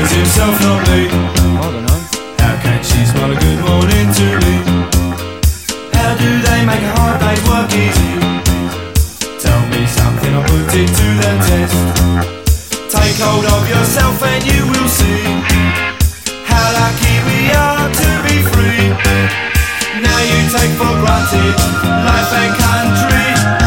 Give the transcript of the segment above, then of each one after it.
was himself, not me. I don't know. How can she smile a good morning to me? How do they make a hard day's work easy? Tell me something, I'll put it to the test. Take hold of yourself and you will see how lucky we are to be free. Now you take for granted life and country.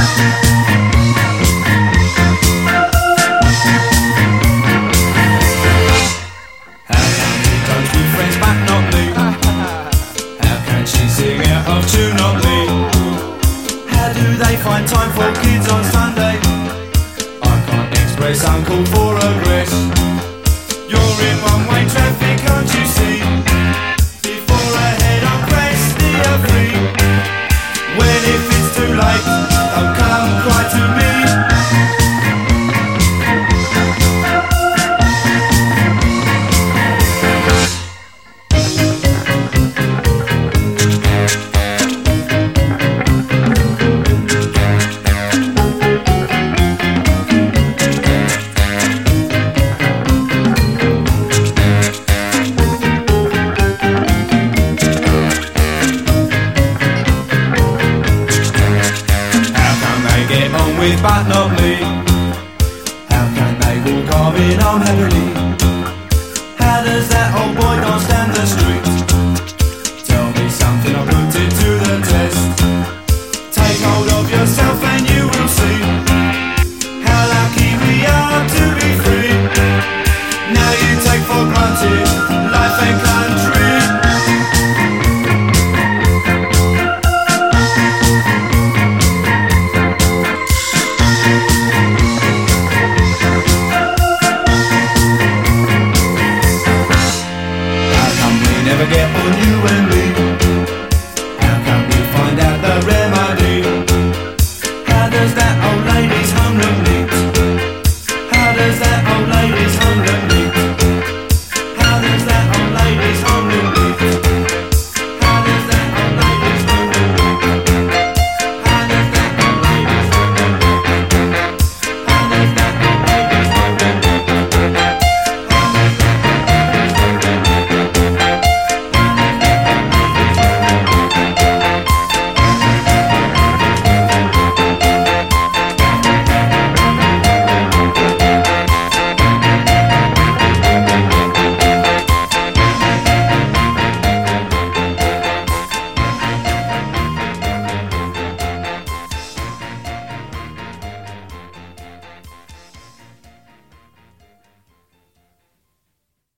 How can he goes with friends but not me? How can she sing out of tune, not me? How do they find time for kids on Sunday? I can't express uncalled for regrets. You're in one-way traffic, can't you see? Before a head-on crash, steer free. When if it's too late, don't come cry to me. But not me. How can they walk arm in arm happily? How does that old boy dance down the street? Tell me something, I'll put it to the test. Take hold of yourself and you will see how lucky we are to be free. Now you take for granted life and country. Never get on you and